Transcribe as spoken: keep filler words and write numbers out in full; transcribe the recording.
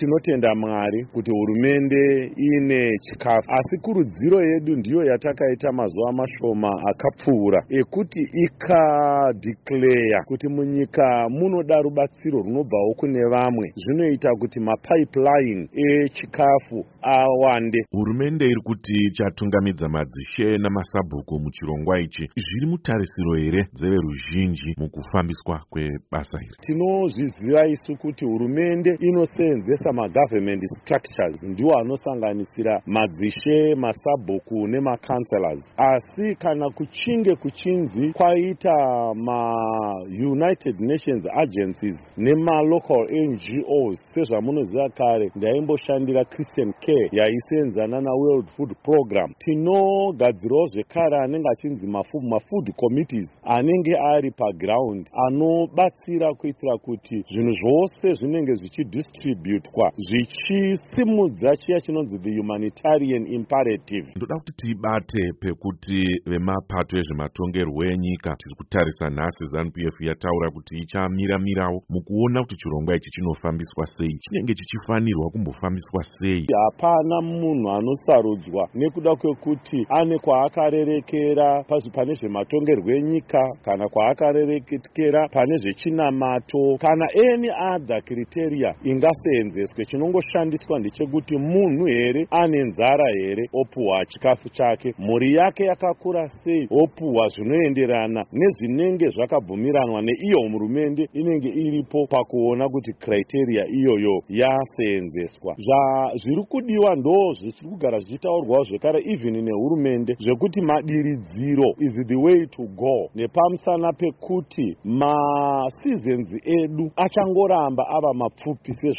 tinotenda Mwari kuti hurumende ine chikafu, asi kurudziro yedu ndiyo yatakaita mazuva mashoma akapfuura ekuti ikadeclare kuti munyika munoda rubatsiro runobvawo kune vamwe, zvinoita kuti mapipeline echikafu awande. Hurumende iri kuti chatungamidza madzishe namasabhuku muchirongwa ichi zviri mutarisiro here dzeveruzhinji mukufambiswa kwebasa iri? Tinozviziva isu kuti hurumende inoseenzesa magovernment structures, ndiwo anosanganisira madzishe, masabhuku nemacounselors. Asi kana kuchinge kuchinzi kwaita ma-United Nations agencies nema-local N G Os, sezvamunoziva kare ndaimboshandira Christian Care yaiseenzana na-World Food Program, tinogadzirawo zvekare anenge achinzi mafood committees anenge ari paground anobatsira kuitira kuti zvinhu zvose zvinenge zvichidistributwa zvichisimudza chiya chinonzi the humanitarian imperative. Ndoda kuti tibate pekuti vemapato ezvematongerwo enyika tiri kutarisa nhasi ZANU P F yataura kuti ichamira-mirawo mukuona kuti chirongwa ichi chinofambiswa sei, chinenge chichifanirwa kumbofambiswa sei. Hapana munhu anosarudzwa nekuda kwekuti ane kwaakarerekera pane zvematongerwo enyika kana kwaakarerekera pane zvechinamato kana any other criteria ingaseenzeswe. Chinongoshandiswa ndechekuti munhu here ane nzara here opuhwa chikafu chake, mhuri yake yakakura sei opuhwa zvinoenderana nezvinenge zvakabvumiranwa neiyo hurumende inenge iripo pakuona kuti criteria iyoyo yaseenzeswa. Zviri kudiwa ndo zviri kugara zvichitaurwawo zvekare even nehurumende zvekuti madiridziro is the way to go, nepamusana pekuti maseasons edu achangoramba ava mapfupi